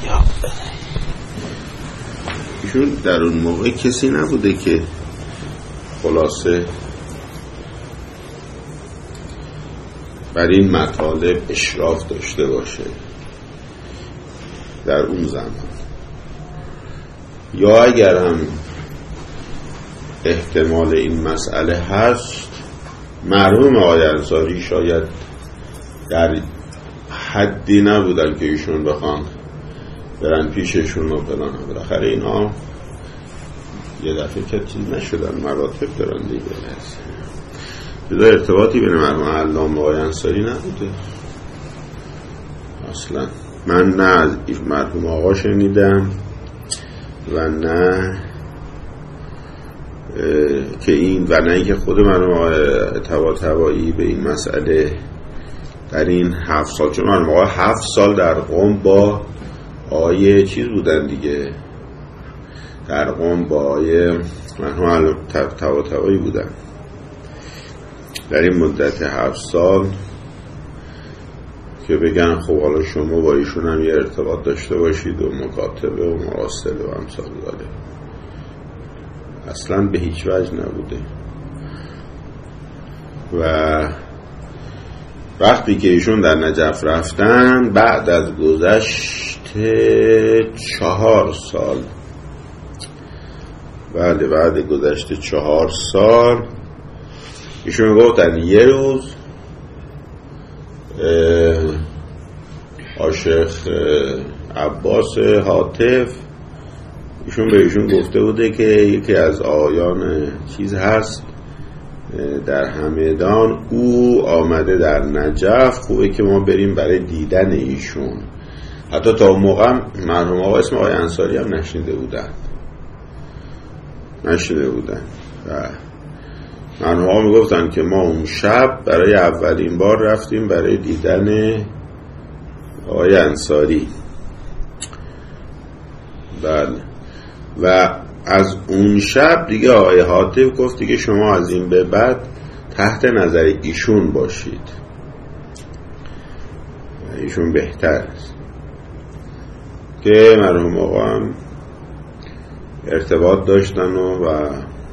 ایشون در اون موقع کسی نبوده که خلاصه بر این مطالب اشراف داشته باشه در اون زمان، یا اگر هم احتمال این مسئله هست، مرحوم آقای انصاری شاید در حدی نبودن که ایشون بخوان برن پیششون و فلان. بالاخره اینا یه دفعه که چیز نشدن، مراتب دارن دیگه. جدا ارتباطی بین مرحوم علامه و آقای انصاری نبوده اصلا. من نه از مرحوم آقا شنیدم و نه که این و نه اینکه خود مرحوم آقای طباطبایی به این مسئله در این 7 سال، چون مرحوم آقا 7 سال در قم با آقای چیز بودن دیگه، در قم با آقای مرحوم طباطبایی بودن. در این مدت 7 سال که بگن خب حالا شما با ایشون هم یه ارتباط داشته باشید و مکاتبه و مراسله و امثال داره، اصلا به هیچ وجه نبوده. و وقتی که ایشون در نجف رفتن، بعد از گذشت 4 سال، بعد گذشت 4 سال ایشون گفتن یه روز عاشق عباس حاطف ایشون به ایشون گفته بوده که یکی از آیان چیز هست در همدان، او آمده در نجف، خوبه که ما بریم برای دیدن ایشون. حتی تا اون موقع مرحوم آقا اسم آقای انصاری هم نشنیده بودن و مرحوم آقا میگفتن که ما اون شب برای اولین بار رفتیم برای دیدن آقای انصاری. بله. و از اون شب دیگه آقای حاطف گفت دیگه شما از این به بعد تحت نظر ایشون باشید، ایشون بهتر است. که مرحوم آقا هم ارتباط داشتن و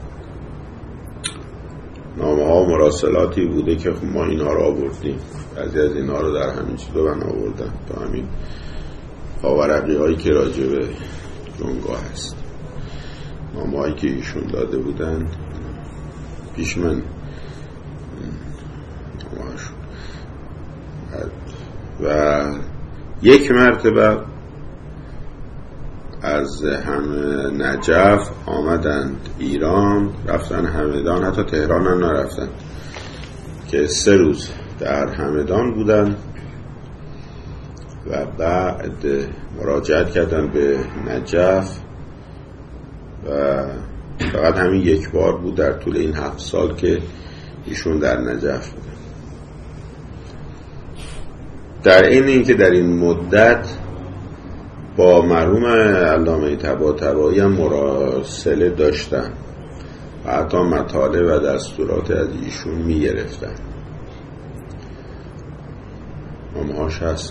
نامه ها و مراسلاتی بوده که ما اینها رو آوردیم، بعضی از اینها رو در همین چیزو من آوردم تا همین پاورقی هایی که راجع به جنگاه هست، نامه هایی که ایشون داده بودن پیش من و یک مرتبه از نجف آمدند ایران، رفتن همدان، حتی تهران هم نرفتن، که 3 روز در همدان بودن و بعد مراجعت کردن به نجف و فقط همین یک بار بود در طول این 7 سال که ایشون در نجف بودن. در این که در این مدت با مرحوم علامه طباطبایی هم مراسله داشتن و حتی مطالب و دستورات از ایشون می گرفتن، نامه‌هاش هست.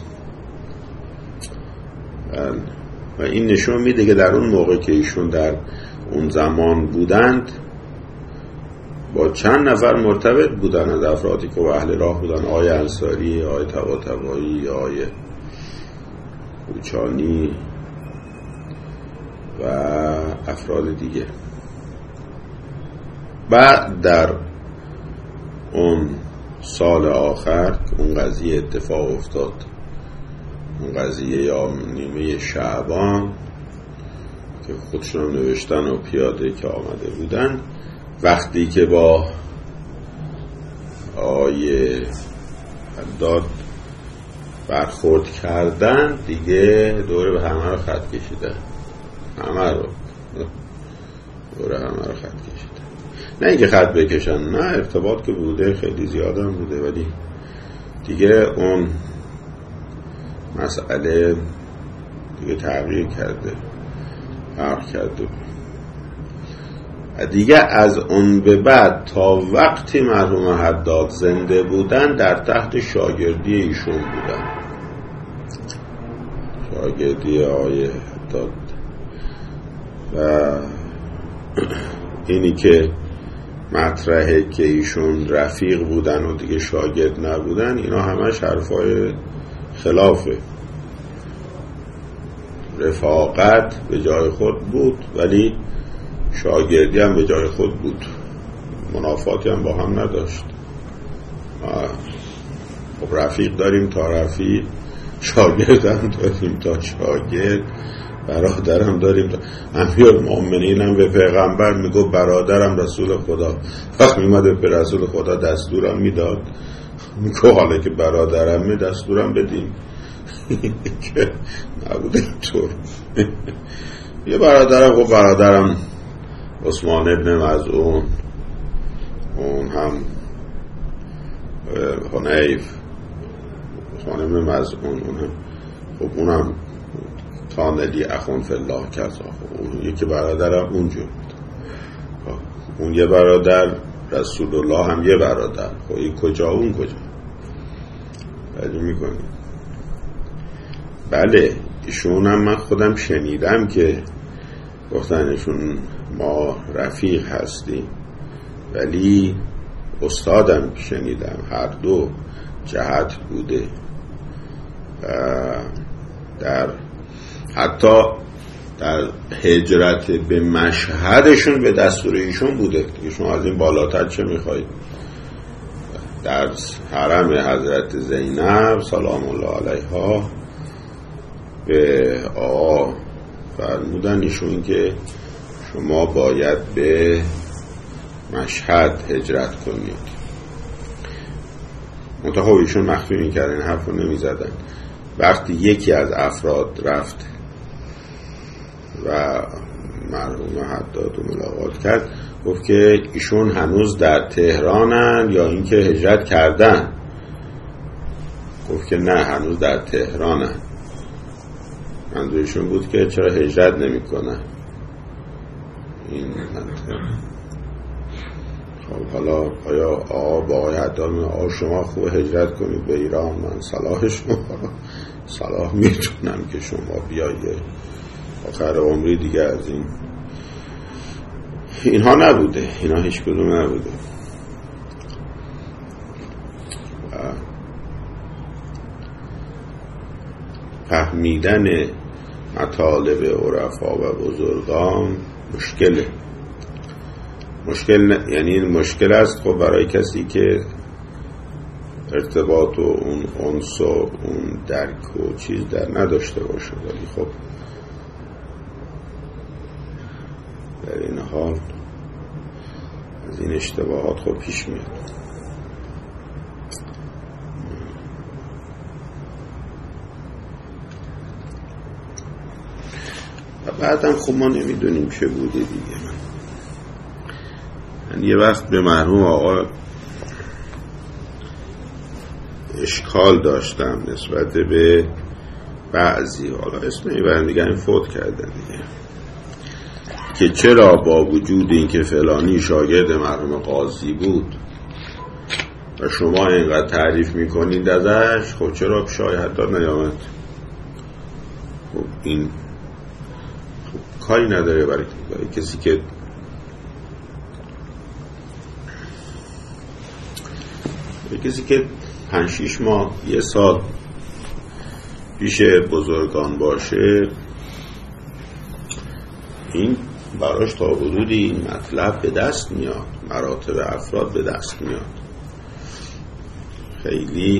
و این نشون میده که در اون موقع که ایشون در اون زمان بودند با چند نفر مرتبط بودن از افرادی که اهل راه بودن، آقای انصاری، آقای طباطبایی، آقای کوچانی و افراد دیگه. بعد در اون سال آخر که اون قضیه اتفاق افتاد، اون قضیه یا نیمه شعبان که خودشون نوشتن و پیاده که آمده بودن، وقتی که با آیه حداد برخورد کردن دیگه دوره به همه رو خط کشیدن، دوره همه رو خط کشیدن. نه اینکه خط بکشن، نه، ارتباط که بوده خیلی زیاد هم بوده، ولی دیگه اون مسئله دیگه تغییر کرده، فرق کرده دیگه. از اون به بعد تا وقتی مرحوم حداد زنده بودن در تحت شاگردی ایشون بودن، شاگردی آقای حداد و اینی که مطرحه که ایشون رفیق بودن و دیگه شاگرد نبودن، اینا همش حرفای خلافه. رفاقت به جای خود بود ولی شاگردی هم به جای خود بود، منافاتی هم با هم نداشت. خب رفیق داریم تا رفیق، شاگرد هم داریم تا شاگرد، برادرم داریم تا امیرالمؤمنین هم به پیغمبر میگو برادرم رسول خدا. وقت میمده به رسول خدا دستورم میداد، میگو حالا که برادرم دستورم بدیم که نبوده اینطور. یه برادرم، خب برادرم عثمان ابن مظعون، اون هم حنیف، عثمان ابن مظعون، اون هم خب اونم کانلی اخون فی الله کذا. خب اون یکی برادرم اونجور بود. اون یه برادر رسول الله هم یه برادر. خب این کجا اون کجا؟ بله میکنیم. بله ایشون هم من خودم شنیدم که گفتنشون ما رفیق هستیم، ولی استادم شنیدم هر دو جهت بوده. در حتی در هجرت به مشهدشون به دستور ایشون بوده که شما از این بالاتر چه میخواید. در حرم حضرت زینب سلام الله علیها به آقا فرمودن ایشون که شما باید به مشهد هجرت کنید. منتها ایشون مخفی میکردن، حرف رو نمیزدن. وقتی یکی از افراد رفت و مرحوم حداد رو ملاقات کرد، گفت که ایشون هنوز در تهرانن یا اینکه هجرت کردن. گفت که نه هنوز در تهرانن. منظورشون بود که چرا هجرت نمی کنن. این خب حالا آیا آقا با آقای حداد آقا شما خوب هجرت کنید به ایران، من صلاح شما صلاح میتونم که شما بیایید آخر عمری دیگه از اینها نبوده، اینا هیچ کدوم نبوده. فهمیدن مطالب عرفا و بزرگان مشکل یعنی مشکل است خب برای کسی که ارتباط و اون انس و اون درک و چیز در نداشته باشه، ولی خب در این حال از این اشتباهات خب پیش میاد. و بعدم خب ما نمیدونیم چه بوده دیگه. من یه وقت به مرحوم آقا اشکال داشتم نسبت به بعضی، حالا اسم نمیبرم دیگه، این فوت کردن دیگه، که چرا با وجود این که فلانی شاگرد مرحوم قاضی بود و شما اینقدر تعریف میکنید ازش، خب چرا شای حداد نیامد؟ خب این خب کاری نداره برای کسی که کسی که 5-6 ماه 1 سال پیش بزرگان باشه، این براش تا حدودی این مطلب به دست میاد، مراتب افراد به دست میاد، خیلی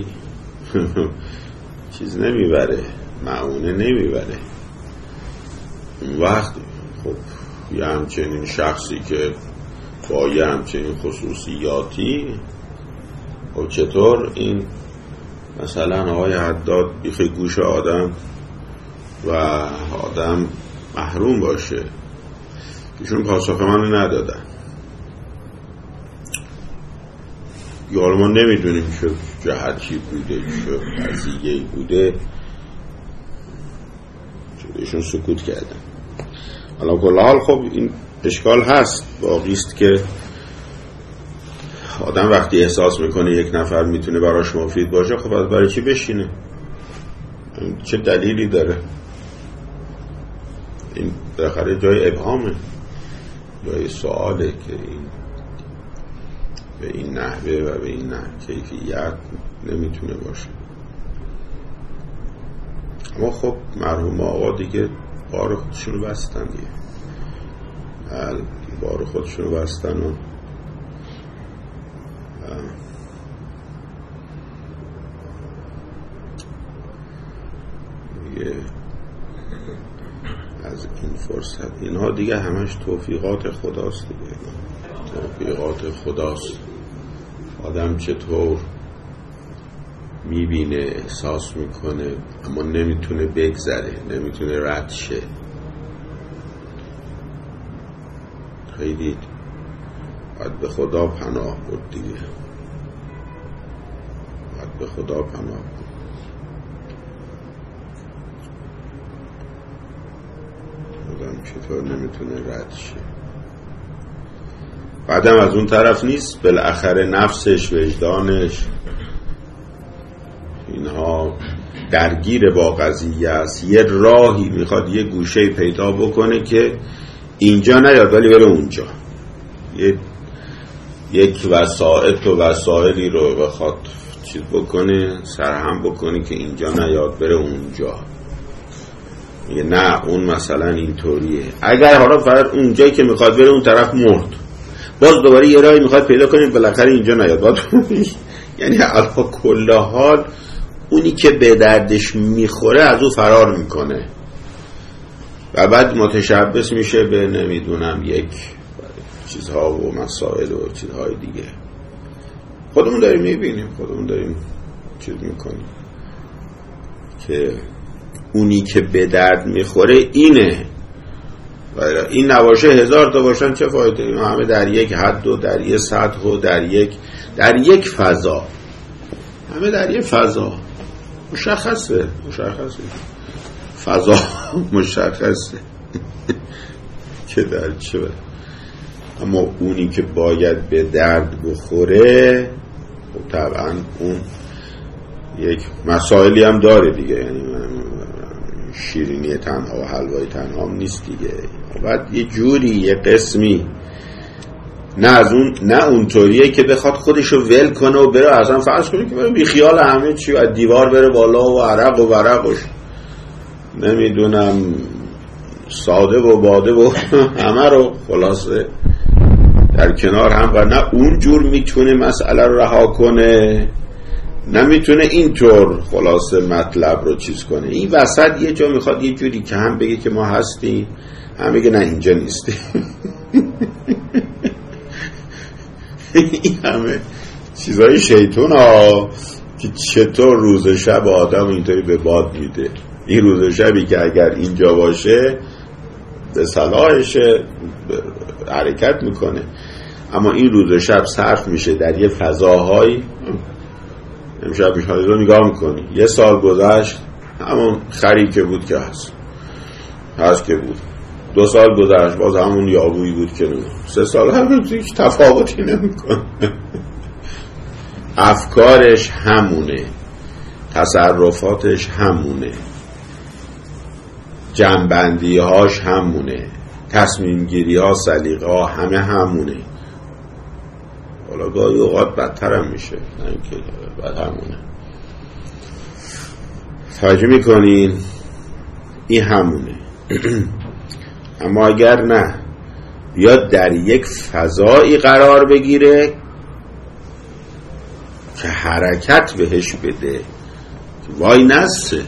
چیز نمیبره، معونه نمیبره. اون وقت خب یه همچنین شخصی که با یه همچنین خصوصیاتی، خب چطور این مثلا آقای حداد بیخ گوش آدم و آدم محروم باشه؟ ایشون پاسخ منو ندادن. یا ما نمیدونیم چه جهتی بوده، چه قضیه‌ای بوده، ایشون سکوت کردن. حالا کل حال خب این اشکال هست، باقیست که آدم وقتی احساس میکنه یک نفر میتونه براش مفید باشه، خب از برای چی بشینه؟ چه دلیلی داره؟ این بالاخره جای ابهامه، جای سواله که این به این نحوه و به این کیفیت نمیتونه باشه. اما خب مرحوم آقا دیگه بار خودشونو بستن دیگه، بار خودشونو بستن و دیگه از این فرصت اینها دیگه همش توفیقات خداست دیگه، توفیقات خداست. آدم چطور میبینه، احساس میکنه، اما نمیتونه بگذره، نمیتونه رد شه. خیلی باید به خدا پناه برد دیگه، باید به خدا پناه برد. آدم چطور نمیتونه رد شه. بعدم از اون طرف نیست، بالاخره نفسش، وجدانش، اینها درگیر با قضیه است. یه راهی میخواد، یه گوشه پیدا بکنه که اینجا نیاد ولی بره اونجا. یک وسائلی رو بخواد چیز بکنه، سرهم بکنه که اینجا نیاد بره اونجا. میگه نه اون مثلا اینطوریه. اگر حالا فرض اونجایی که میخواد بره اون طرف مرد، باز دوباره یه راهی میخواد پیدا کنه بالاخره اینجا نیاد. یعنی علا کل حال اونی که به دردش میخوره از او فرار میکنه و بعد متشبث میشه به نمیدونم یک چیزها و مسائل و چیزهای دیگه. خودمون داریم میبینیم، خودمون داریم چیز میکنیم که اونی که به درد میخوره اینه. این نباشه 1000 تا باشن چه فایده؟ این همه در یک حد و در یک سطح و در یک فضا، همه در یک فضا مشخصه فضا مشخصه که در چه. اما اونی که باید به درد بخوره خب طبعا اون یک مسائلی هم داره دیگه. یعنی شیرینی تنها و حلوای تنها هم نیست دیگه. بعد یه جوری یه قسمی نه اونطوریه که بخواد خودشو ول کنه و بره اصلا فرض کنه که بره بی خیال همه چی و دیوار بره بالا و عرق و ورقش نمیدونم ساده و باده و همه رو خلاصه در کنار هم. و نه اون جور میتونه مسئله رو رها کنه، نمیتونه اینطور خلاصه مطلب رو چیز کنه. این وسط یه جا میخواد یه جوری که هم بگه که ما هستیم، هم بگه نه اینجا نیستیم. این همه چیزای شیطون ها که چطور روز شب آدم اینطوری به باد میده. این روز شبی که اگر اینجا باشه به صلاحشه حرکت میکنه، اما این روز شب صرف میشه در یه فضاهایی. امشب میشهاده رو نگاه میکنی، یه سال گذشت همون خری که بود که هست که بود، 2 سال گذشت باز همون یابویی بود که نمید، 3 سال همون هیچ تفاوتی نمیکنه. افکارش همونه، تصرفاتش همونه، جنبندی هاش همونه، تصمیم گیری ها، سلیقه ها همه همونه. حالا گاهی اوقات بدتر هم میشه، نه اینکه بد همونه. توجه میکنین؟ این همونه. اما اگر نه بیاد در یک فضایی قرار بگیره که حرکت بهش بده، وای نسته،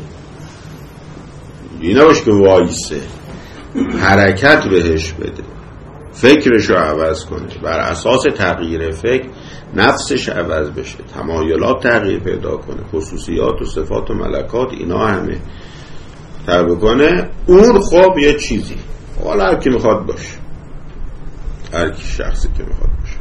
این نباش که وایسه، حرکت بهش بده، فکرشو عوض کنه، بر اساس تغییر فکر نفسش عوض بشه، تمایلات تغییر پیدا کنه، خصوصیات و صفات و ملکات اینا همه تغییر کنه. اون خب یه چیزی، حالا هر کی میخواد باشه، هر کی شخصی که میخواد باشه.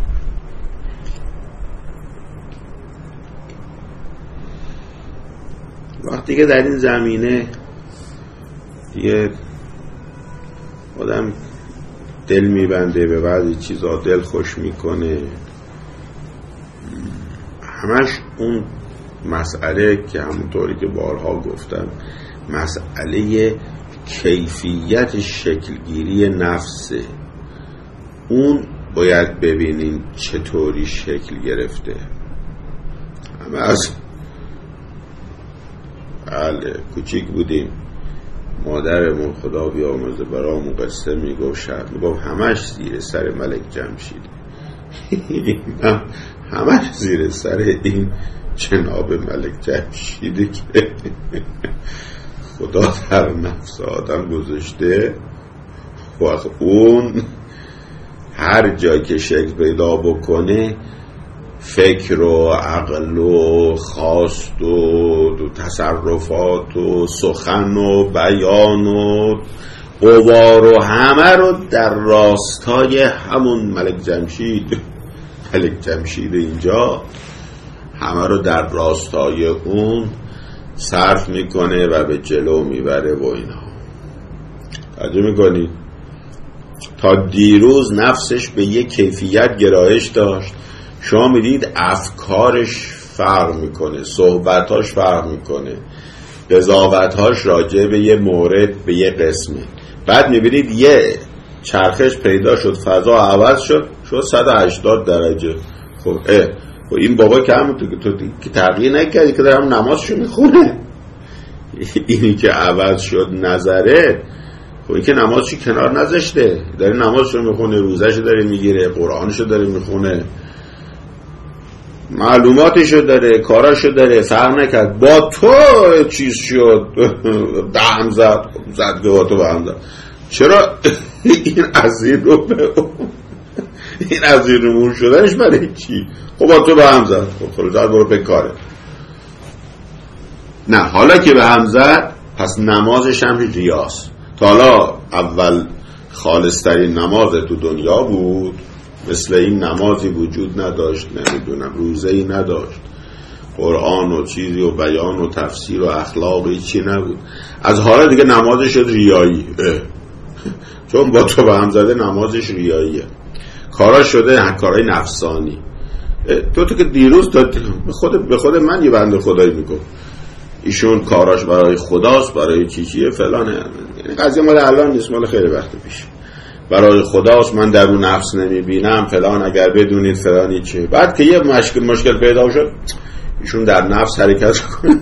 وقتی که در این زمینه دیگه آدم دل میبنده به بعضی چیزا، دل خوش میکنه، همش اون مسئله که همونطوری که بارها گفتم مسئله کیفیت شکلگیری نفسه. اون باید ببینین چطوری شکل گرفته. همه از کوچیک بودیم مادرمون خدا بیامرزه برامون قصه میگفت همش زیر سر ملک جمشید. همش زیر سر این جناب ملک جمشیده که خدا در نفس آدم گذاشته و اون هر جا که شکل پیدا بکنه فکر و عقل و خواست و تصرفات و سخن و بیان و قوار و همه رو در راستای همون ملک جمشید اینجا همه رو در راستای اون صرف میکنه و به جلو میبره و اینا. توجه میکنی؟ تا دیروز نفسش به یک کیفیت گرایش داشت، شما میدید افکارش فرق میکنه، صحبتاش فرق میکنه، قضاوتاش راجع به یه مورد به یه قسمه. بعد میبینید یه چرخش پیدا شد، فضا عوض شد 180 درجه. خب این بابا که همون تو که تغییر نکردی که دارم نمازشو میخونه. اینی که عوض شد نظره، خب این که نمازشو کنار نذاشته، داره نمازشو میخونه، روزشو داره میگیره، قرآنشو داره میخونه، معلوماتشو داره، کاراشو داره، فرق نکرد. با تو چیز شد به هم زد که با تو به هم زد. چرا این ازیر رو به این ازیر رو شدنش برای چی؟ خب با تو به هم زد، خب زد برو به کاره. نه حالا که به هم زد پس نمازش هم ریاست. تا حالا اول خالصترین نماز تو دنیا بود، مثل این نمازی وجود نداشت، نمیدونم روزه‌ای نداشت، قرآن و چیزی و بیان و تفسیر و اخلاقی چی نبود. از حالا دیگه نمازش شد ریایی، چون با تو به هم زده نمازش ریاییه، کارا شده کارای نفسانی. تو که دیروز به خود من یه بنده خدایی میگفت ایشون کاراش برای خداست، برای چیه فلانه. یعنی قضیه مال الان نیست، مال خیلی وقت پیش. برای خداست، من در اون نفس نمیبینم فلان، اگر بدونید فلانی چه. بعد که یه مشکل پیدا شد ایشون در نفس حرکت کنه.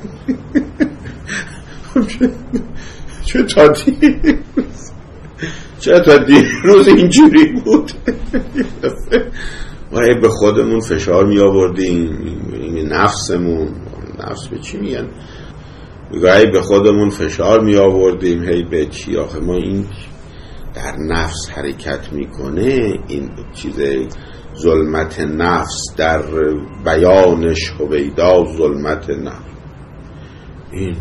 چه تا دیروز اینجوری بود. ما به خودمون فشار می آوردیم، نفسمون، نفس به چی میگن، گاهی به خودمون فشار می آوردیم، هی به چی آخه ما این در نفس حرکت میکنه. این چیز ظلمت نفس در بیانش هویدا ظلمت نفس، این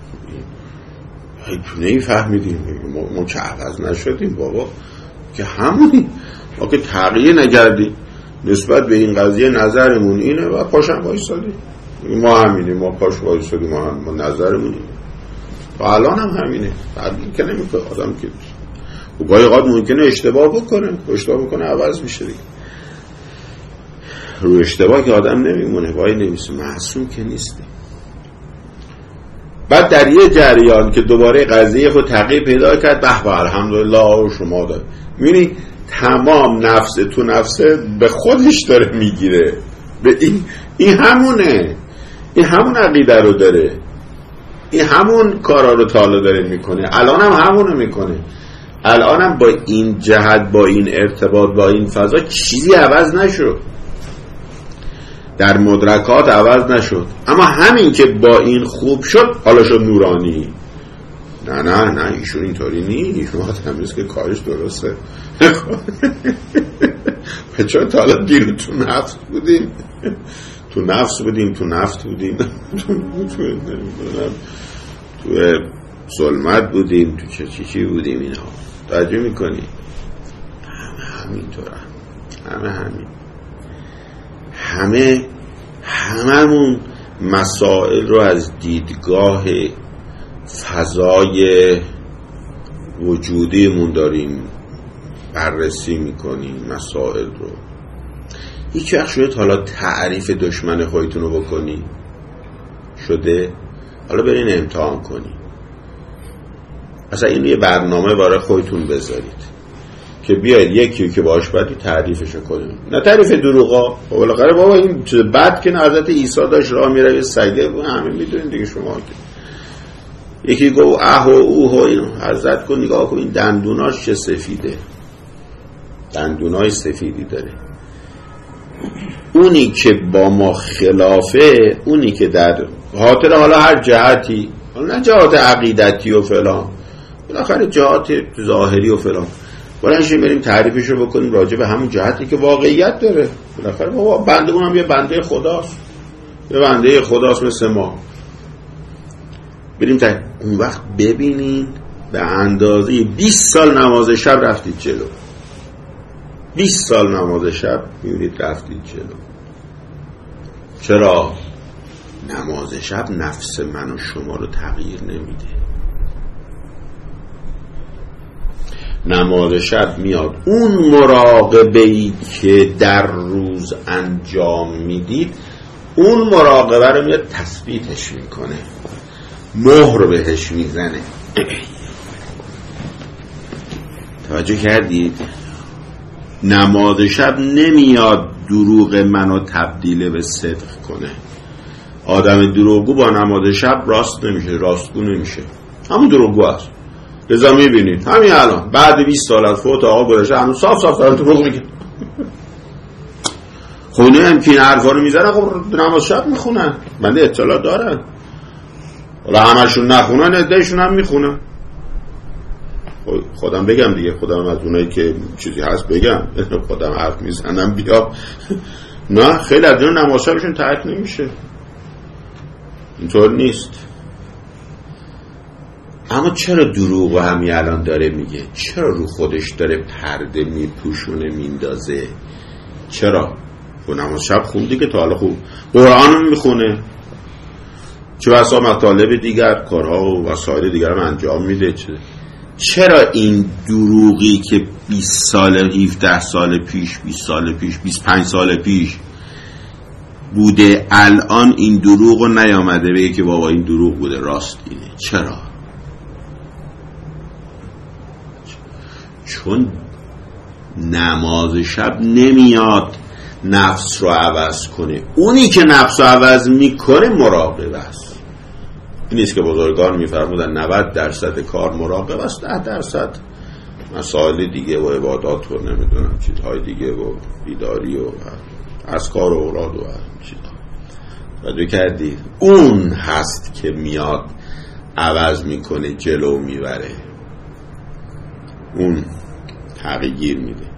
نمیفهمیدیم. ما چه عوض نشدیم بابا، که همونی، ما که تغییر نکردیم نسبت به این قضیه. نظرمون اینه و پاشم وایسادیم، ما همینیم، ما پاش وایسادیم، ما نظرمون اینه و الان هم همینه. تغییر که نمیکنه آدم که و گاهی اوقات ممکنه اشتباه بکنه عوض میشه دیگه. رو اشتباه که آدم نمیمونه، وای نمیشه، معصوم که نیسته. بعد در یه جریان که دوباره قضیه خود تغییر پیدا کرد، به الحمدلله شما داره میبینی تمام نفس تو نفسه به خودش داره میگیره. به این همونه، این همون عقیده رو داره، این همون کارا رو تالا داره میکنه، الان هم همونو میکنه. الانم با این جهت، با این ارتباط، با این فضا چیزی عوض نشد، در مدرکات عوض نشد. اما همین که با این خوب شد حالا شد نورانی. نه ایشون اینطوری نیست، ما تمیز که کارش درسته. چون تا حالا دیرو تو نفت بودیم، تو نفت بودیم، تو ظلمت بودیم، تو چی بودیم. اینا توجه میکنی؟ هممون مسائل رو از دیدگاه فضای وجودیمون داریم بررسی میکنیم مسائل رو. هیچ وقت شده حالا تعریف دشمن خودتون رو بکنی؟ شده؟ حالا برین امتحان کنی. اصلا این یه برنامه برای خودتون بذارید که بیاید یکی که باش بدی تعریفشو کنیم، نه تعریف دروغا. بالاخره بابا این بد که حضرت عیسی داشت راه میره یه سگه بود، همه میدونید دیگه شما که یکی گفت اه و اوه و اینو حضرت کن نگاه کن این دندوناش چه سفیده، دندونای سفیدی داره. اونی که با ما خلافه، اونی که در خاطر حالا هر جهتی، حالا نه جهات عقیدتی و فلان، بالاخره جهات ظاهری و فلان، بلنشیم بریم تعریفشو بکنیم راجع به همون جهتی که واقعیت داره. بالاخره بابا بنده اونم یه بنده خداست، یه بنده خداست مثل ما. بریم اون وقت ببینین به اندازه 20 سال نماز شب رفتید جلو، 20 سال نماز شب میبینید رفتید جلو. چرا؟ نماز شب نفس من و شما رو تغییر نمیده. نماز شب میاد اون مراقبه‌ای که در روز انجام میدید، اون مراقبه رو میاد تثبیتش میکنه، مهر بهش میزنه. توجه کردید؟ نماز شب نمیاد دروغ منو تبدیل به صدق کنه. آدم دروغگو با نماز شب راست نمیشه، راستگو نمیشه، همون دروغگو هست. لذا میبینید همین الان بعد 20 سال از فوت آقا گذشته هنوز صاف صاف دارن دروغ میگن. خونه هم که این حرفا رو میزنن، خب نماز شب میخونن، بنده اطلاع دارن. حالا همشون نخونن، عدهشون هم میخونن. خودم بگم دیگه، خودم از اونایی که چیزی هست بگم، خودم حرف میزنم بیا. نه خیلی از اون نماز شبشون ترک نمیشه، اینطور نیست. اما چرا دروغ همین الان داره میگه؟ چرا رو خودش داره پرده میپوشونه میندازه؟ چرا؟ و نماز شب خوندی که تا حالا خوب قرآن میخونه، چه بسا مطالب دیگر کارها و وسایل دیگر هم انجام میده. چرا این دروغی که 20 سال 17 سال پیش 20 سال پیش 25 سال پیش بوده الان این دروغ رو نیامده بگه که بابا این دروغ بوده راست اینه؟ چرا؟ چون نماز شب نمیاد نفس رو عوض کنه. اونی که نفس رو عوض میکنه مراقبه است. این نیست که بزرگان میفرمودن 90% کار مراقبه است، 10% مسائل دیگه و عبادات و نمیدونم چیزهای دیگه و بیداری و اذکار و اوراد و چیزها. توجه کردید؟ اون هست که میاد عوض میکنه، جلو میبره، اون تغییر میده.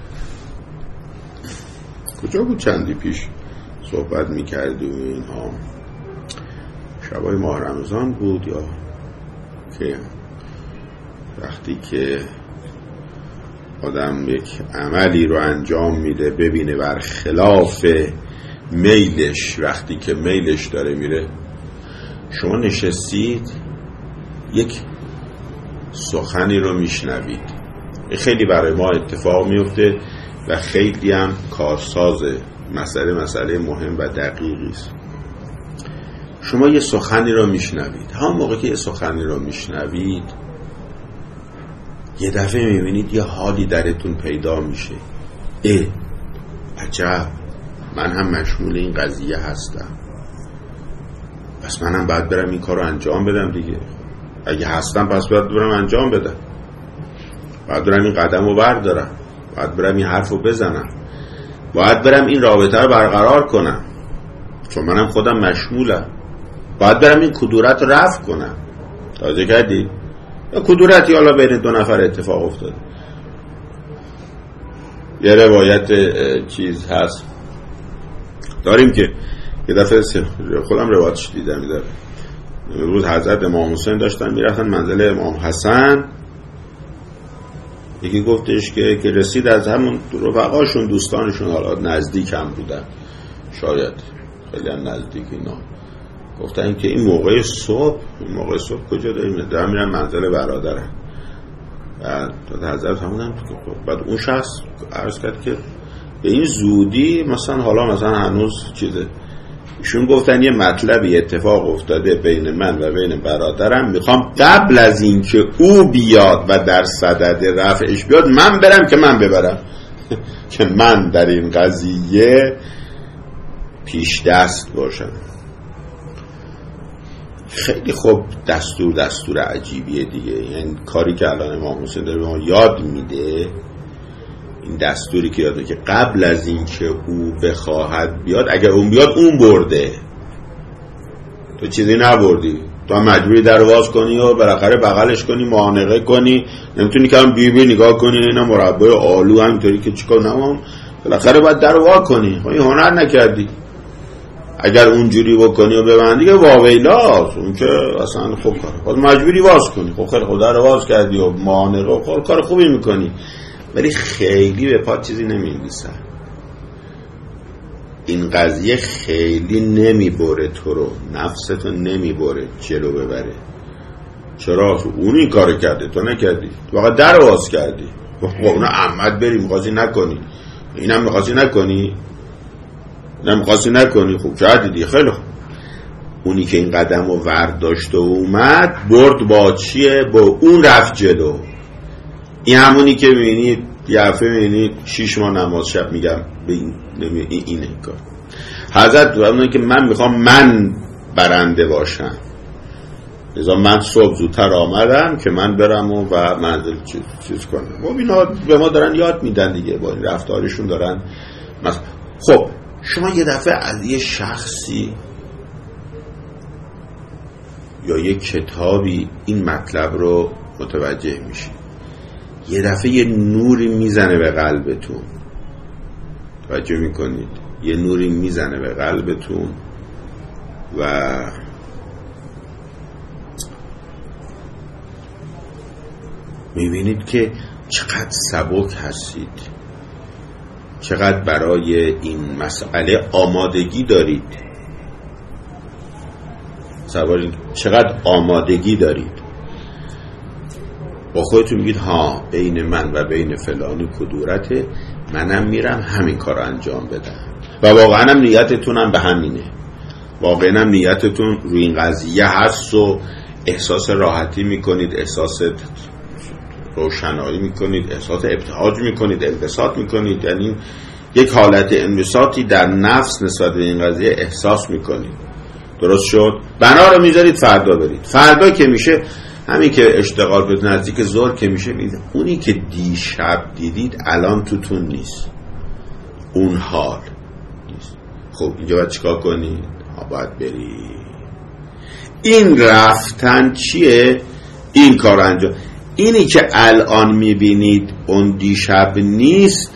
کجا بود چندی پیش صحبت میکردیم اینها؟ شبای ماه رمضان بود یا که وقتی که آدم یک عملی رو انجام میده ببینه بر خلاف میلش، وقتی که میلش داره میره، شما نشستید یک سخنی رو میشنوید، خیلی برای ما اتفاق میفته و خیلی هم کارسازه، مسئله مهم و دقیقی است. شما یه سخنی رو میشنوید، هم موقع که یه سخنی رو میشنوید یه دفعه میبینید یه حالی درتون پیدا میشه، عجب من هم مشمول این قضیه هستم، پس منم باید برم این کار رو انجام بدم دیگه. اگه هستم پس باید برم انجام بدم، باید برم این قدم رو بردارم، باید برم این حرف رو بزنم، باید برم این رابطه رو برقرار کنم، چون منم خودم مشمولم، باید برم این کدورت رو رفع کنم. توجه کردی؟ یا کدورتی حالا بین دو نفر اتفاق افتاده. یه روایت چیز هست داریم که یه دفعه خودم روایتش دیدم، روز حضرت امام حسین داشتن میرفتن منزل امام حسن، یکی گفتش که رسید از همون رفقاشون دوستانشون، حالا نزدیک هم بودن، شاید خیلی هم نزدیک اینا، گفتن که این موقع صبح کجا داریم میرن منزل برادرم. بعد حضرت همون بعد اون شخص عرض کرد که به این زودی مثلا حالا مثلا هنوز چیزه ایشون گفتن یه مطلبی اتفاق افتاده بین من و بین برادرم، میخوام قبل از این که او بیاد و در صدد رفعش بیاد من برم که من ببرم که من در این قضیه پیش دست باشم. خیلی خوب دستور عجیبیه دیگه. یعنی کاری که الان امام حسین داره به ما یاد میده، این دستوری که یاده که قبل از این که او بخواهد بیاد، اگر اون بیاد اون برده، تو چیزی نبردی، تو هم مجبوری در واز کنی و بالاخره بغلش کنی، معانقه کنی، نمیتونی که هم بی نگاه کنی اینا مربای آلو همینطوری که چیکار نمام، بالاخره باید در واز کنی. خب این هنر نکردی. اگر اونجوری بکنی و ببندی که واویلاست، اون که اصلا خوب کاره، خود مجبوری واز کنی. خب خیلی خود در واز کردی و معانقه، خب کار خوبی میکنی، ولی خیلی به پا چیزی نمی‌نویسن. این قضیه خیلی نمیبره تو رو، نفستو نمیبره جلو ببره. چرا؟ اون این کار کرده تو نکردی، تو فقط در واز کردی. خب اون احمد بری می‌خواستی نکنی، اینم می‌خواستی نکنی، نمی‌خواستی نکنی، خب کردی دیگه. خیلی خوب. اونی که این قدم رو ورداشت و اومد برد با چیه؟ با اون رفت جلو. این همونی که می‌بینید یه دفعه می‌بینید 6 ماه نماز شب میگم به اینه کار. حضرت فرمودن که من میخوام من برنده باشم، لذا من صبح زودتر آمدم که من برم و منزل چیز کنم. و اینا به ما دارن یاد میدن دیگه، با این رفتارشون دارن. خب شما یه دفعه از یه شخصی یا یه کتابی این مطلب رو متوجه میشید، یه دفعه یه نوری میزنه به قلبتون، توجه میکنید، یه نوری میزنه به قلبتون و میبینید که چقدر سبک هستید، چقدر برای این مسئله آمادگی دارید، چقدر آمادگی دارید. با خودتون میگید ها بین من و بین فلانی کدورته، منم میرم همین کار انجام بدم. و واقعا هم نیتتونم به همینه، واقعا هم نیتتون روی این قضیه هست و احساس راحتی میکنید، احساس روشنایی میکنید، احساس ابتهاج میکنید، انبساط میکنید. یعنی یک حالت انبساطی در نفس نسبت به این قضیه احساس میکنید. درست شد؟ بنا رو میذارید فردا برید. فردا که میشه همین که اشتغال به نزدیک ظهر که میشه میده اونی که دیشب دیدید الان توتون نیست، اون حال نیست. خب اینجا باید چیکار کنید؟ باید برید. این رفتن چیه؟ این کار انجام. اینی که الان میبینید اون دیشب نیست،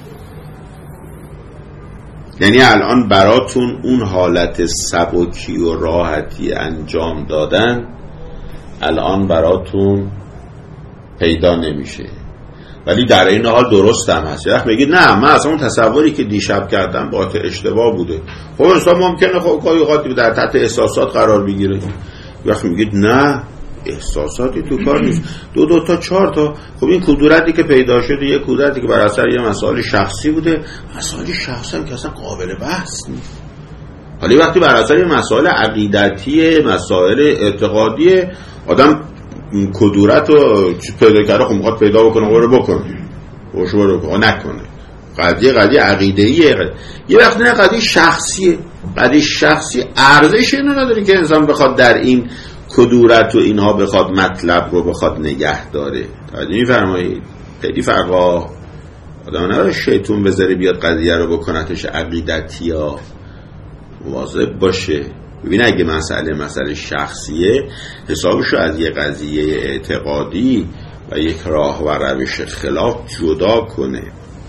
یعنی الان براتون اون حالت سبکی و راحتی انجام دادن الان براتون پیدا نمیشه، ولی در این حال درست هم هست. وقت میگید نه من اصلا اون تصوری که دیشب کردم با اشتباه بوده. خب انسان ممکنه خب گاهی اوقات در تحت احساسات قرار بگیره. وقت میگید نه احساساتی تو کار نیست، 2 تا 4 تا. خب این کدورتی که پیدا شده یه کدورتی که بر اثر یه مسائل شخصی بوده، مسائل شخصی هم که اصلا قابل بحث نیست. حالی وقتی بر اثر مسائل عقیدتی، مسائل اعتقادی آدم کدورت رو پیدا کرده، خب میخواد پیدا بکنه و بکنه و نکنه. قضیه عقیده‌ایه. یه وقت نه قضیه شخصیه. قضیه شخصی ارزش اینو نداره که انسان بخواد در این کدورت و اینها بخواد مطلب رو بخواد نگه داره. توجه می‌فرمایید؟ خیلی فرقا. آدم نه شیطون بذاره بیاد قضیه رو بکنتش عقیدتی یا مواظب باشه. ببین اگه مسئله شخصیه، حسابشو از یه قضیه اعتقادی و یک راه و روش خلاف جدا کنه،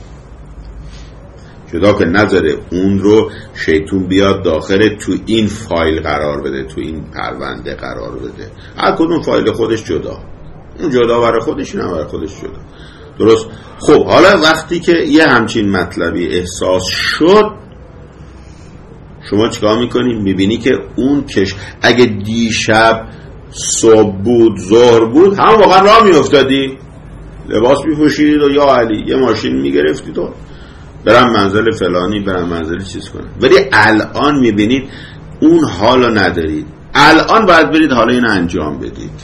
جدا که نذاره اون رو شیطون بیاد داخل تو این فایل قرار بده، تو این پرونده قرار بده. هر کدوم فایل خودش جدا، اون جدا برای خودش، اینم برای خودش جدا. درست؟ خب حالا وقتی که یه همچین مطلبی احساس شد، شما چیکار میکنی؟ میبینی که اون اگه دیشب صبح بود، ظهر بود، هم واقعا راه میافتادی، لباس میپوشیدید و یا علی یه ماشین میگرفتید و برم منزل فلانی، برم منزل چیز کنم. ولی الان میبینید اون حالو ندارید، الان باید برید حالا این انجام بدید،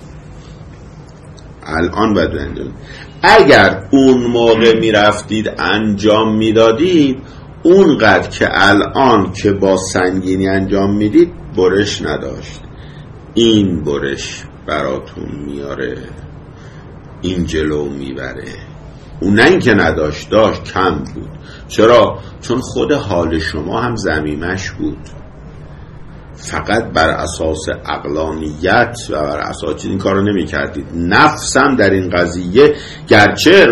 الان باید انجام. اگر اون موقع میرفتید انجام میدادید، اونقدر که الان که با سنگینی انجام میدید برش نداشت. این برش براتون میاره، این جلو میبره. اون نه این که نداشت، داشت، کم بود. چرا؟ چون خود حال شما هم ضمیمش بود، فقط بر اساس عقلانیت و بر اساس این کارو نمی کردید. نفسم در این قضیه گرچه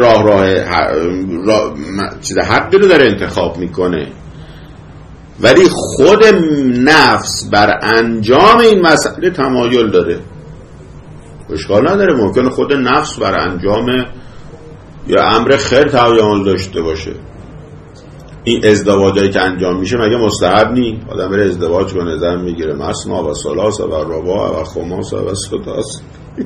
چیز حقی رو داره انتخاب میکنه، ولی خود نفس بر انجام این مسئله تمایل داره. اشکال نداره، ممکنه خود نفس بر انجام یا امر خیر تمایل داشته باشه. این ازدواجایی که انجام میشه مگه مستحب نی؟ آدم بره ازدواج کنه، زن میگیره، مثنا و ثلاث و رباع و خماس و سداس.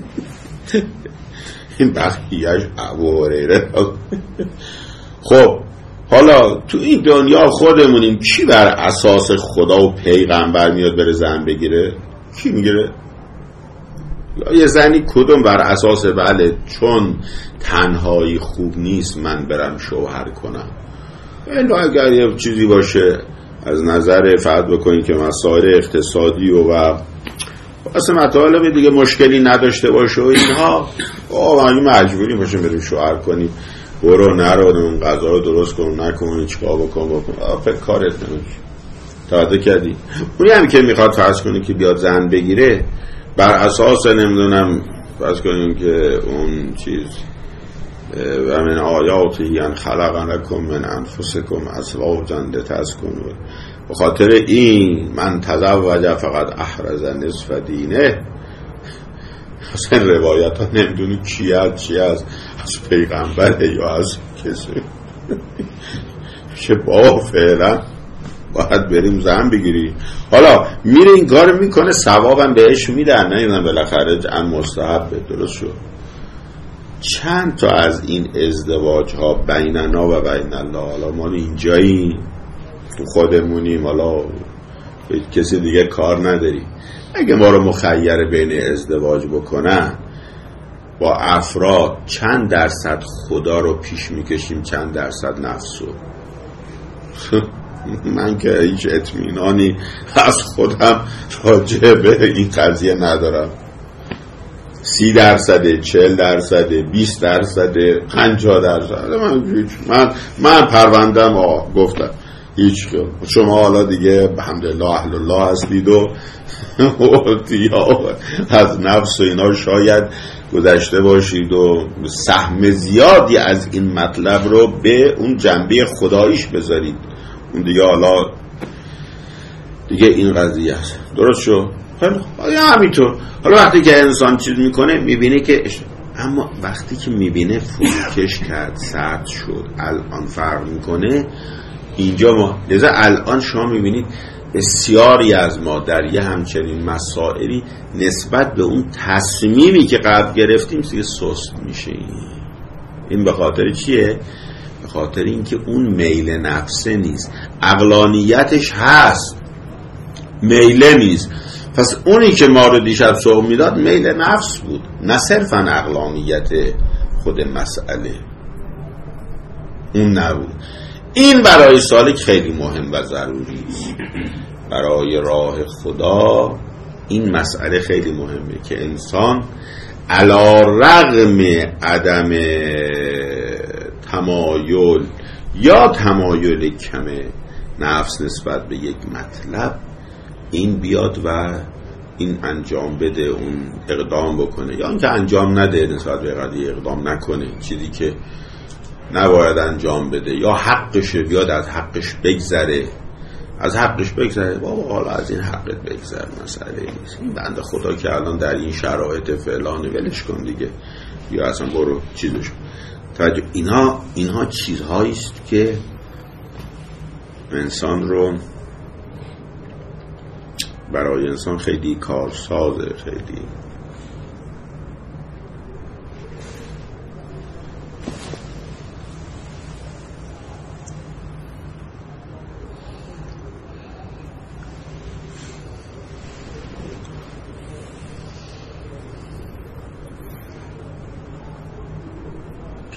این بقیه‌اش ابو هریره. خب حالا تو این دنیا خودمونیم، کی بر اساس خدا و پیغمبر میاد بره زن بگیره؟ کی میگیره؟ یا یه زنی کدوم بر اساس بله چون تنهایی خوب نیست من برم شوهر کنم؟ این اگر یه چیزی باشه از نظر فرض بکنید که مسائل اقتصادی و اصلا مطالب دیگه مشکلی نداشته باشه و اینها، این مجبوری باشه بریم شوهر کنیم، برو نرو اون غذا رو درست کن نکن چیکار بکن فکر کارت نمیشه. توجه کردی؟ اونی هم که میخواد فرض کنه که بیاد زن بگیره بر اساس نمیدونم فرض کنیم که اون چیز و من آیاتی ان خلق لکم من انفسکم ازواجا لتسکنوا، به خاطر این من تزوج فقط احرز نصف دینه. اصلا روایت ها نمیدونی چی از پیغمبره یا از کسی چه با فعلا باید بریم زن بگیری. حالا میره این کار میکنه، ثوابم بهش میدن، نه اینم بالاخره جمع مستحبه. درست شد. چند تا از این ازدواج ها بیننا و بین الله، حالا ما اینجایی تو خودمونیم، حالا کسی دیگه کار نداری، اگه ما رو مخیر بین ازدواج بکنن با افراد چند درصد خدا رو پیش میکشیم، چند درصد نفسو. من که هیچ اطمینانی از خودم راجع به این قضیه ندارم. 30%، 40%، 20%، 50%. من پروندم گفتم هیچ. شما حالا دیگه الحمدلله اهل الله هستید و از نفس و اینا شاید گذشته باشید و سهم زیادی از این مطلب رو به اون جنبه خداییش بذارید. اون دیگه حالا دیگه این قضیه است. درست شد؟ حالا همینطور. حالا وقتی که انسان چیز میکنه میبینه که اما وقتی که میبینه فروکش کرد، سرد شد، الان فرق میکنه اینجا. ما لذا الان شما میبینید بسیاری از ما در یه همچنین مسائلی نسبت به اون تصمیمی که قبل گرفتیم دیگه سست میشه. این به خاطر چیه؟ به خاطر اینکه اون میل نفسه نیست، عقلانیتش هست، میله نیست. پس اونی که ما رو دیشب سوق میداد میل نفس بود، نه صرفا عقلانیت خود مسئله اون نبود. این برای سالک خیلی مهم و ضروری است. برای راه خدا این مسئله خیلی مهمه که انسان علی رغم عدم تمایل یا تمایل کم نفس نسبت به یک مطلب این بیاد و این انجام بده، اون اقدام بکنه، یا اینکه انجام نده نسبت به قضیه اقدام نکنه، چیزی که نباید انجام بده، یا حقشه بیاد از حقش بگذره، بابا حالا از این حقت بگذر، مسئله نیست، این بنده خدا که الان در این شرایط فعلانه ولش کن دیگه، یا اصلا برو چیزش توجه. اینها چیزهایی است که انسان رو برای انسان خیلی کارسازه. خیلی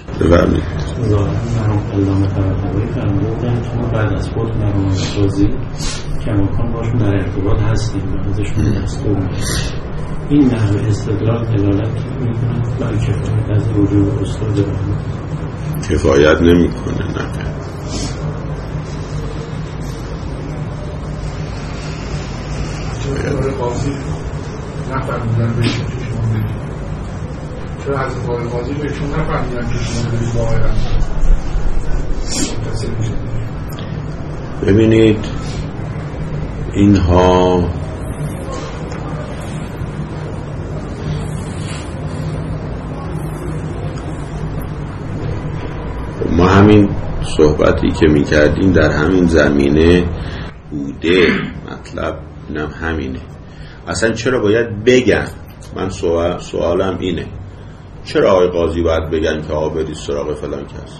بفرمایید. ظاهرا مرحوم علامه طباطبایی فرموده بودن که ما بعد از فوت مرحوم قاضی کماکان باشون در ارتباط هستیم و ازشون دستور می‌گیریم. این نحوه استدلال دلالت می‌کنه بر کفایت از وجود استاد بهمن؟ کفایت نمی‌کنه. نه چرا قاضی نفهمیدن بهشون که شما برید؟ چرا از قاضی بهشون نفهمیدن که شما برید ظاهرا متصل میشن؟ ببینید اینها ما همین صحبتی که میکردیم در همین زمینه بوده. مطلب اینم همینه. اصلا چرا باید بگن؟ من سوالم اینه، چرا آقای قاضی باید بگن که آقا برید سراغ فلان کس؟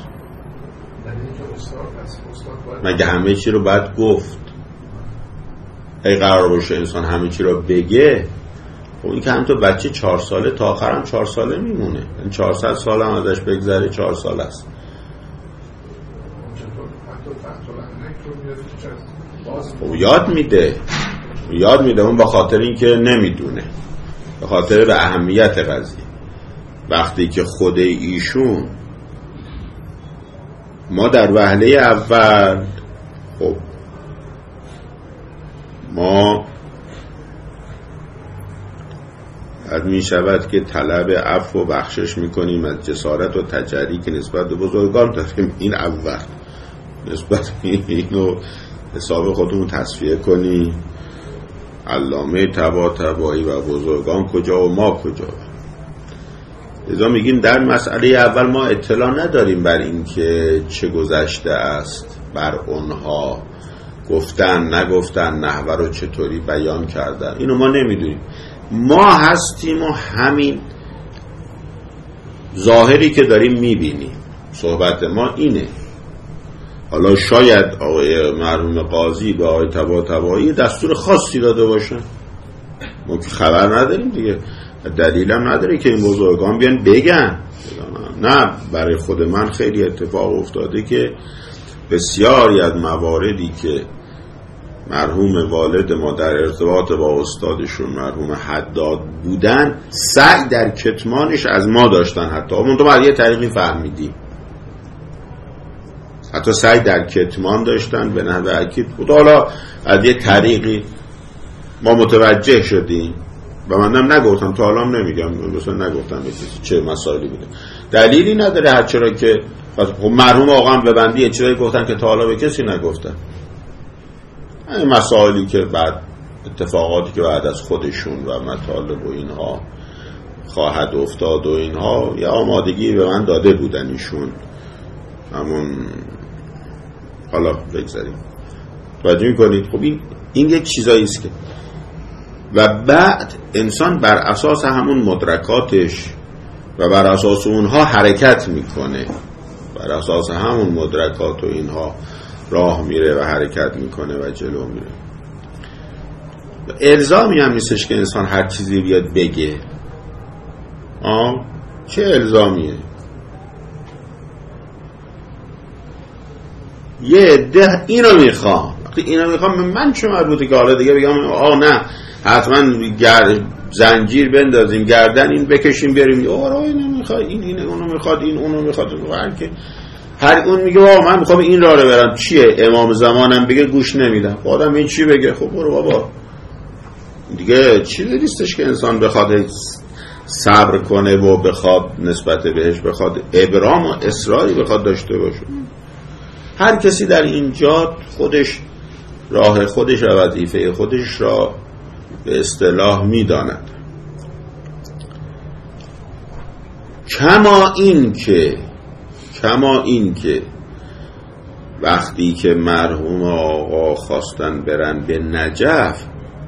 مگه همه چی رو باید گفت؟ ای قرار باشه انسان همه چی رو بگه، خب این که همینطور بچه 4 ساله تا آخر هم 4 ساله میمونه. این 400 سال هم ازش بگذره 4 سال است. خب یاد میده اون به خاطر این که نمیدونه، به خاطر به اهمیت قضیه. وقتی که خود ایشون ما در وهله اول خب ما می شود که طلب عفو و بخشش میکنیم از جسارت و تجری که نسبت به بزرگان داریم. این اول نسبت اینو حساب خودمون تصفیه کنی. علامه طباطبایی و بزرگان کجا و ما کجا. لذا میگیم در مسئله اول ما اطلاع نداریم بر این که چه گذشته است، بر اونها گفتن نگفتن، نحوه رو چطوری بیان کردن، اینو ما نمیدونیم. ما هستیم و همین ظاهری که داریم میبینیم. صحبت ما اینه. حالا شاید آقای مرحوم قاضی به آقای طباطبایی دستور خاصی داده باشن، ما که خبر نداریم دیگه. دلیلم نداره که این بزرگان بیان بگن. نه، برای خود من خیلی اتفاق افتاده که بسیاری از مواردی که مرحوم والد ما در ارتباط با استادشون مرحوم حداد بودن سعی در کتمانش از ما داشتن. حتی من تو بعد یه طریقی فهمیدیم، حتی سعی در کتمان داشتن به نحو اکید بود. حالا از یه طریقی ما متوجه شدیم و منم نگفتم، تا حالا هم نمیگم مثلا نگفتم چه مسائلی بوده. دلیلی نداره هر چرا که مرحوم آقا هم به بندی یه چیزایی گفتن که تا حالا به کسی نگفتن. این مسائلی که بعد اتفاقاتی که بعد از خودشون و مطالب و اینها خواهد افتاد و اینها یه آمادگی به من داده بودن ایشون. همون حالا بگذاریم توجه میکنید. خب این یک چیزایی است که و بعد انسان بر اساس همون مدرکاتش و بر اساس اونها حرکت میکنه، بر اساس همون مدرکات و اینها راه میره و حرکت میکنه و جلو میره. الزامی هم نیستش که انسان هر چیزی بیاد بگه. چه الزامیه؟ یه عده اینو میخوام، وقتی اینو میخوام من چه مربوطه که حالا دیگه بگم نه حتما زنجیر بندازیم گردن این بکشیم بریم اینو میخواد این اونو میخواد این اونو میخواد. هر اون میگه من میخوام این راه رو برم، چیه امام زمانم بگه گوش نمیدم. آدم این چی بگه؟ خب برو بابا دیگه. چیزی نیستش که انسان بخواد صبر کنه و بخواد نسبت بهش بخواد ابرام و اصراری بخواد داشته باشه. هر کسی در اینجا خودش راه خودش و وظیفه خودش را به اصطلاح میداند. کما این که وقتی که مرحوم آقا خواستن برن به نجف،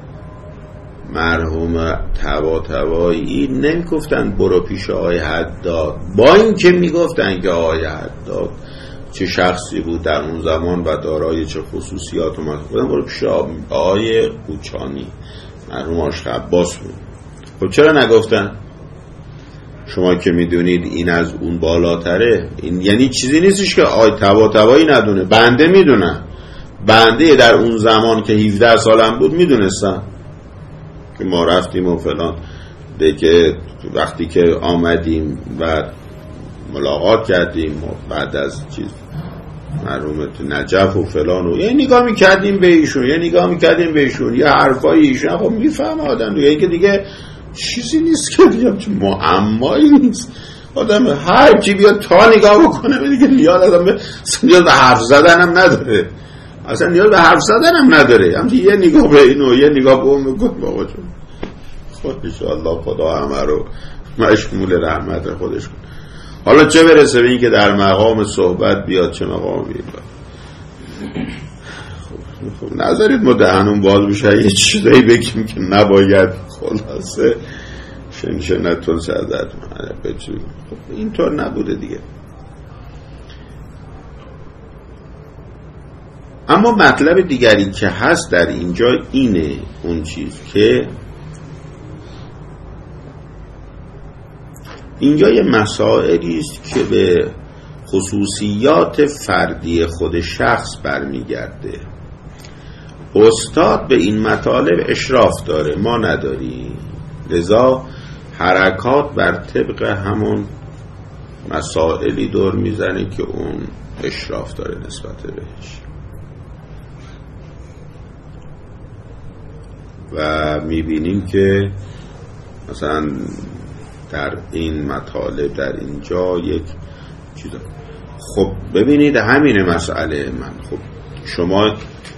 مرحوم طباطبایی نمیگفتن برو پیش آقای حداد، با این که میگفتن که آقای حداد چه شخصی بود در اون زمان و دارای چه خصوصیات اومد، برو پیش آقای قوچانی مرحوم آشق عباس بود. خب چرا نگفتن؟ شما که میدونید این از اون بالاتره. این یعنی چیزی نیستش که تبایی ندونه. بنده میدونم، بنده در اون زمان که 17 سالم بود میدونستم که ما رفتیم و فلان، دیگه وقتی که آمدیم و ملاقات کردیم و بعد از چیز مرحوم نجف و فلان و یه نگاه میکردیم به ایشون، یه حرفای ایشون خب میفهم آدم دیگه، دیگه چیزی نیست که دیگه معمایی نیست. آدم هر کی بیاد تا نگاه بکنه دیگه نیاز به حرف زدن هم نداره، اصلا نیاز به حرف زدن هم نداره، همچه یه نگاه به اینو یه نگاه به اون بکن بابا جون. خود انشاءالله خدا همه رو مشمول رحمت خودش کن. حالا چه برسه به این که در مقام صحبت بیاد، چه مقام بیاد. خب نذارید ما دهنون باز بشه یه چیزایی بگیم که نباید. خلاصه شنشنتون سردت خب اینطور نبوده دیگه. اما مطلب دیگری که هست در اینجا اینه، اون چیز که اینجا یه مسائلی است که به خصوصیات فردی خود شخص برمیگرده. استاد به این مطالب اشراف داره، ما نداریم، لذا حرکات بر طبق همون مسائلی دور میزنه که اون اشراف داره نسبت بهش. و میبینیم که مثلا در این مطالب در اینجا یک چیز. خب ببینید همین مسئله من، خب شما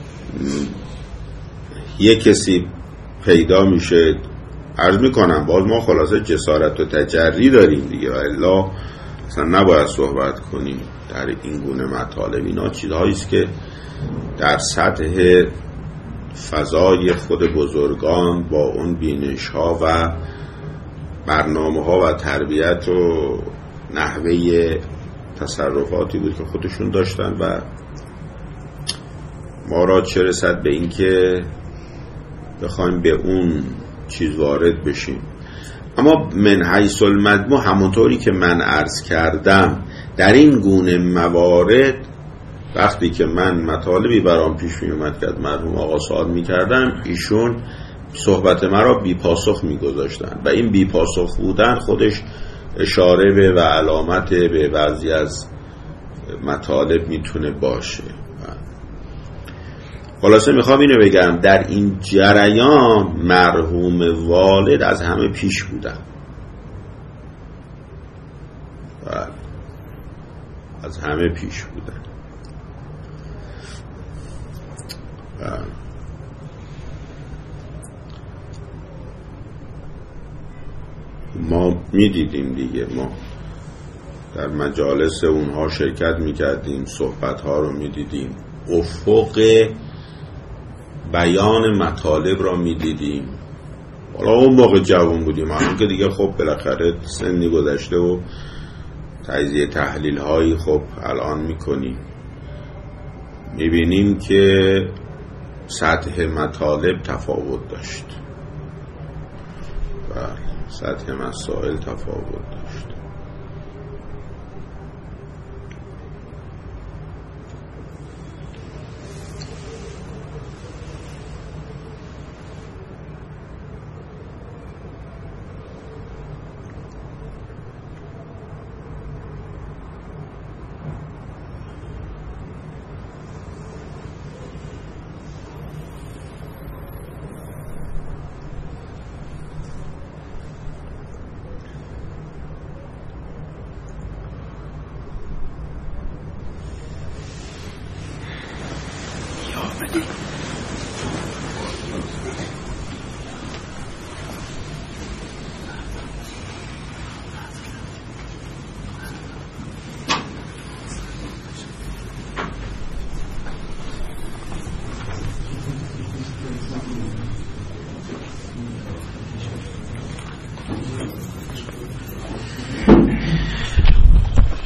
یک کسی پیدا میشه، عرض میکنم باز ما خلاصه جسارت و تجری داریم دیگه، الا اصلا نباید صحبت کنیم در این گونه مطالب. اینا چیزهاییست که در سطح فضای خود بزرگان با اون بینش ها و برنامه ها و تربیت و نحوه تصرفاتی بود که خودشون داشتن و ما را چه رسد به این که بخوایم به اون چیز وارد بشیم. اما من حیث المجموع همونطوری که من عرض کردم در این گونه موارد وقتی که من مطالبی برام پیش می اومد که از مرحوم آقا سوال می کردم، ایشون صحبت مرا بی پاسخ می گذاشتن و این بی پاسخ بودن خودش اشاره به و علامت به بعضی از مطالب میتونه باشه. خلاصه میخوام اینو بگم در این جریان مرحوم والد از همه پیش بودن، از همه پیش بودن. ما میدیدیم دیگه، ما در مجالس اونها شرکت میکردیم، صحبتها رو میدیدیم، افق بیان مطالب را میدیدیم. حالا اون موقع جوان بودیم، الان که دیگه خب بالاخره سنی گذشته و تجزیه تحلیل هایی خب الان میکنیم، میبینیم که سطح مطالب تفاوت داشت و سطح مسائل تفاوت داشت.